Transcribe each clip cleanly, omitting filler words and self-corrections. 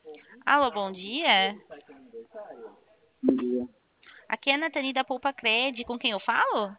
Alô, bom dia. Bom dia. Aqui é a Nathalie da Poupa Cred. Com quem eu falo?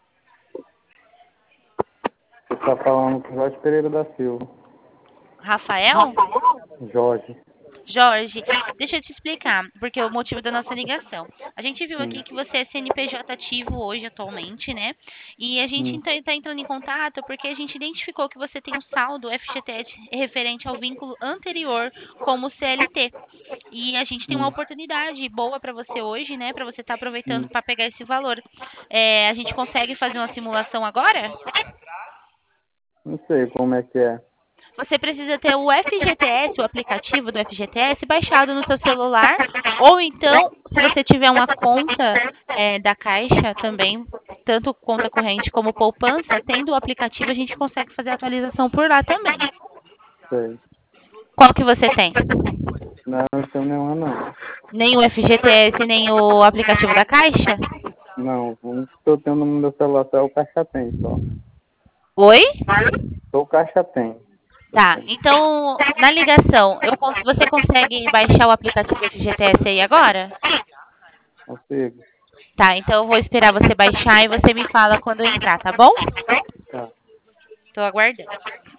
Você está falando com Jorge Pereira da Silva. Rafael? Jorge. Jorge, deixa eu te explicar, porque é o motivo da nossa ligação. A gente viu aqui Hum, que você é CNPJ ativo hoje, atualmente, né? E a gente hum, está entrando em contato porque a gente identificou que você tem um saldo FGTS referente ao vínculo anterior como CLT. E a gente tem uma hum, oportunidade boa para você hoje, né? Para você estar aproveitando hum. para pegar esse valor. A gente consegue fazer uma simulação agora? Não sei como é que é. Você precisa ter o FGTS, o aplicativo do FGTS, baixado no seu celular, ou então, se você tiver uma conta da Caixa também, tanto conta corrente como poupança, tendo o aplicativo, a gente consegue fazer a atualização por lá também. Sei. Qual que você tem? Não tenho nenhuma, não. Nem o FGTS, nem o aplicativo da Caixa? Não, o único que eu tenho no meu celular só é o Caixa Tem, só. Oi? Só o Caixa Tem. Eu Tá, tenho. então, na ligação, você consegue baixar o aplicativo FGTS aí agora? Consigo. Tá, então eu vou esperar você baixar e você me fala quando eu entrar, tá bom? Tá. Tô aguardando.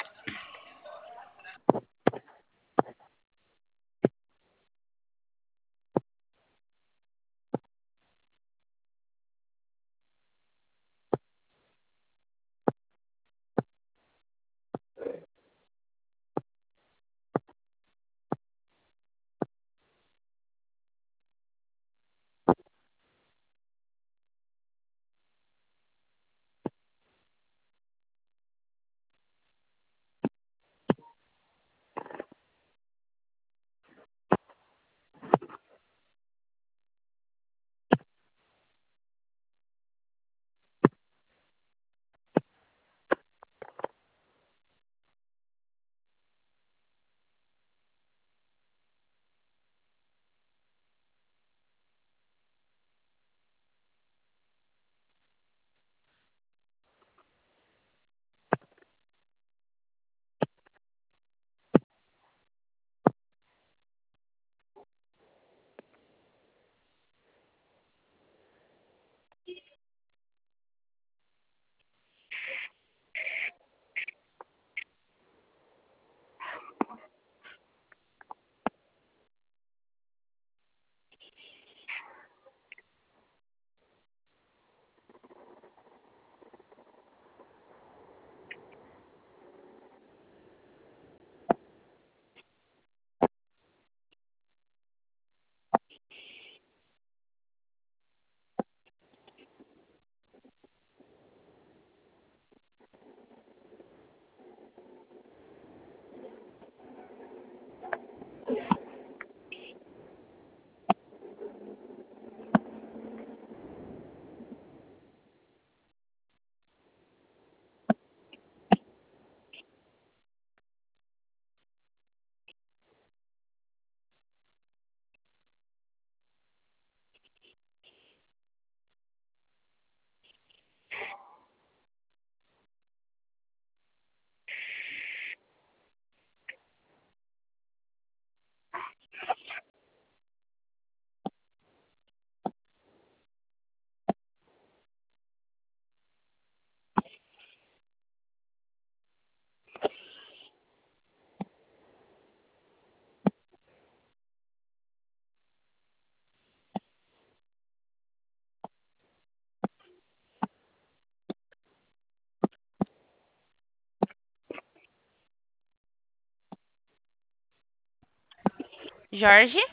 Jorge,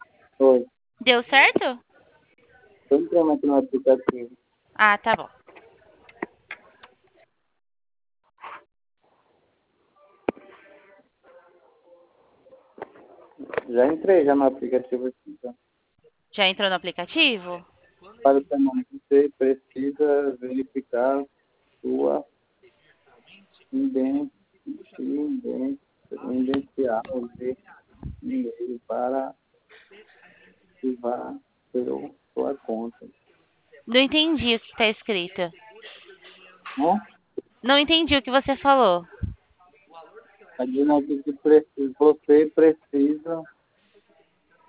Oi. deu certo? Tô entrando aqui no aplicativo. Ah, tá bom. Já entrei já no aplicativo aqui. Já. Já entrou no aplicativo? Para o semana que você precisa verificar sua ident- identidade de e-mail para ativar sua conta. Não entendi o que está escrito. Né? Não entendi o que você falou. A dizendo aqui que você precisa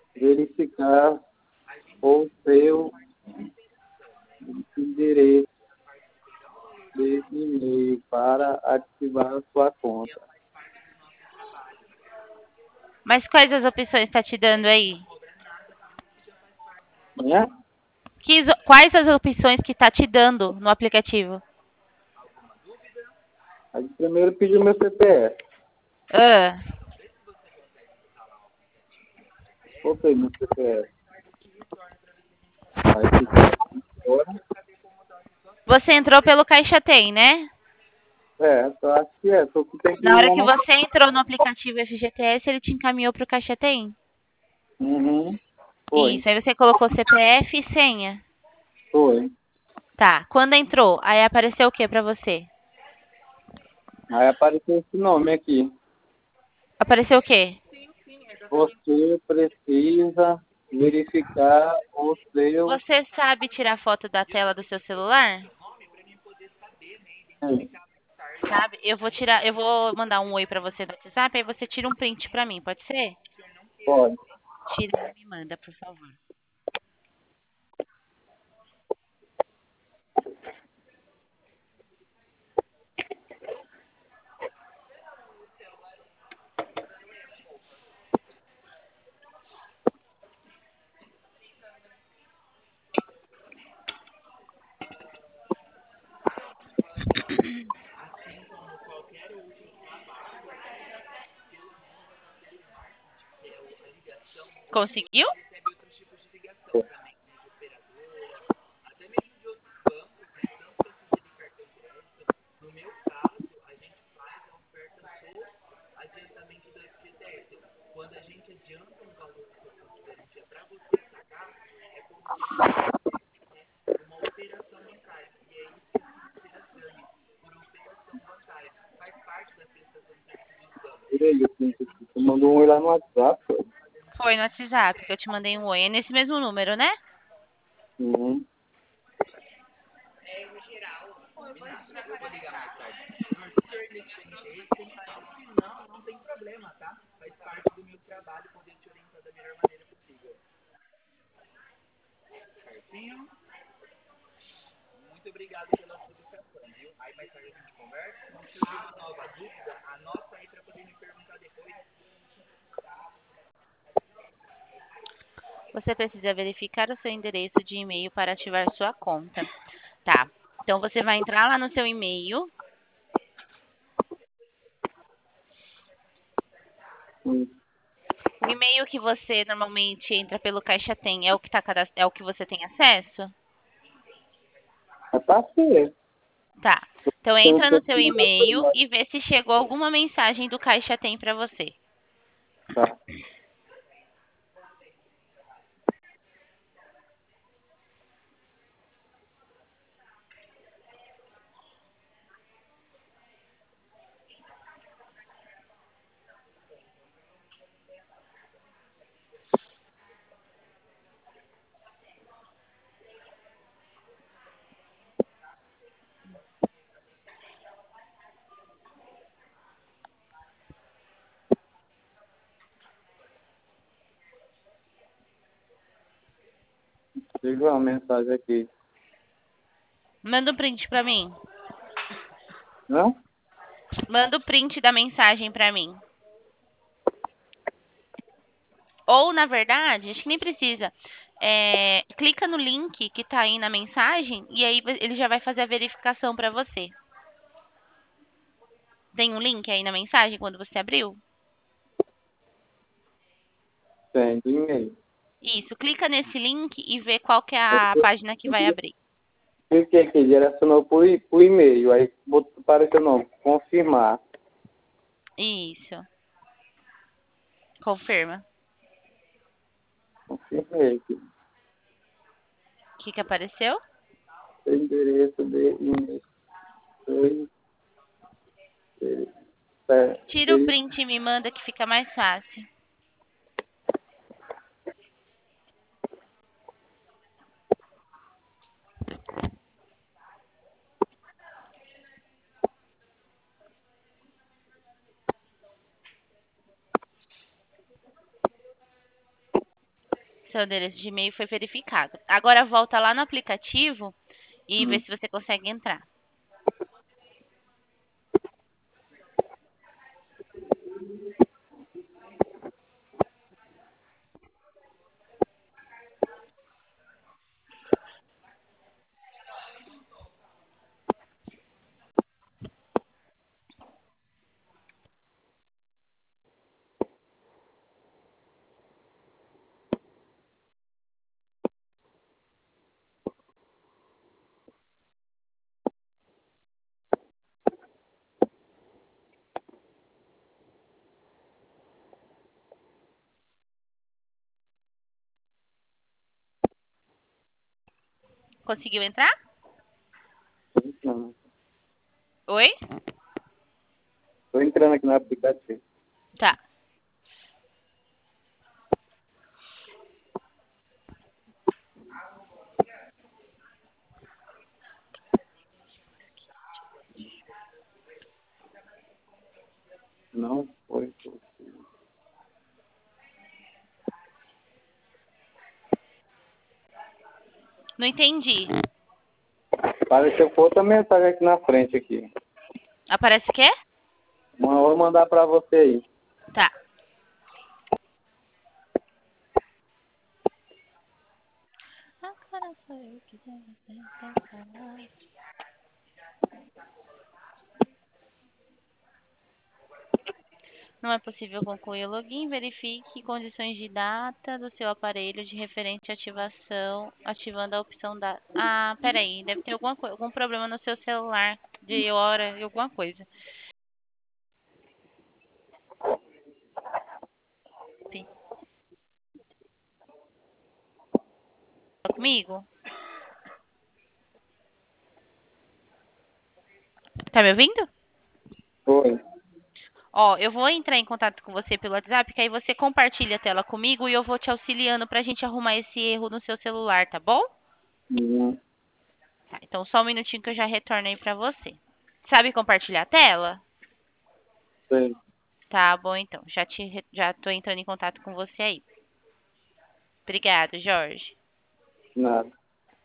verificar o seu endereço de e-mail para ativar a sua conta. Mas quais as opções está te dando aí? Né? Quais as opções que está te dando no aplicativo? Aí primeiro pediu meu CPF. Ah, Botei meu CPF. Aí fica fora. você entrou pelo Caixa Tem, né? Eu acho que é. Só que tem que Na hora que mandar. você entrou no aplicativo FGTS, ele te encaminhou para o Caixa Tem? Uhum. Foi. Isso, aí você colocou CPF e senha. Foi. Tá, quando entrou, aí apareceu o que para você? Aí apareceu esse nome aqui. Apareceu o quê? Você precisa verificar o seu. Você sabe tirar foto da tela do seu celular? Sabe? Eu vou mandar um oi pra você no WhatsApp, aí você tira um print pra mim, pode ser? Pode. Tira e me manda, por favor. Conseguiu? Tira aí, assim, você mandou um oi lá no WhatsApp. Pô. Foi no WhatsApp que eu te mandei um oi. É nesse mesmo número, né? Uhum. Você precisa verificar o seu endereço de e-mail para ativar sua conta. Tá. Então você vai entrar lá no seu e-mail. Hum. O e-mail que você normalmente entra pelo Caixa Tem é o que é o que você tem acesso? É pra ser. Tá. Então Tem entra que no seu e-mail e vê se chegou alguma mensagem do Caixa Tem para você. tá. Chegou uma mensagem aqui. Manda um print para mim. Não? Manda o print da mensagem para mim. Ou, na verdade, acho que nem precisa. Clica no link que tá aí na mensagem e aí ele já vai fazer a verificação para você. Tem um link aí na mensagem quando você abriu? Tem, do e-mail. Isso, clica nesse link e vê qual que é a página que vai abrir. Cliquei aqui, direcionou pro e-mail. Aí apareceu o nome. Confirmar. Isso. Confirma. Confirmei aqui. O que apareceu? Seu endereço de e-mail. Foi, Tira o print e me manda que fica mais fácil. Seu endereço de e-mail foi verificado. Agora volta lá no aplicativo e vê se você consegue entrar. Conseguiu entrar? Tô entrando. Oi? Tô entrando aqui no aplicativo. Tá. Não foi. Não entendi. Apareceu outra mensagem aqui na frente aqui. Aparece o quê? Vou mandar pra você aí. Tá. Agora sou eu que devo falar. Não é possível concluir o login. Verifique condições de data do seu aparelho de referente à ativação, ativando a opção da... Ah, peraí. Deve ter algum problema no seu celular de hora e alguma coisa. Sim. Tá comigo? Tá me ouvindo? Foi. Ó, eu vou entrar em contato com você pelo WhatsApp, que aí você compartilha a tela comigo e eu vou te auxiliando pra gente arrumar esse erro no seu celular, tá bom? Uhum. Tá, então só um minutinho que eu já retorno aí pra você. Sabe compartilhar a tela? Sei. Tá bom, então. Já tô entrando em contato com você aí. Obrigada, Jorge. Nada.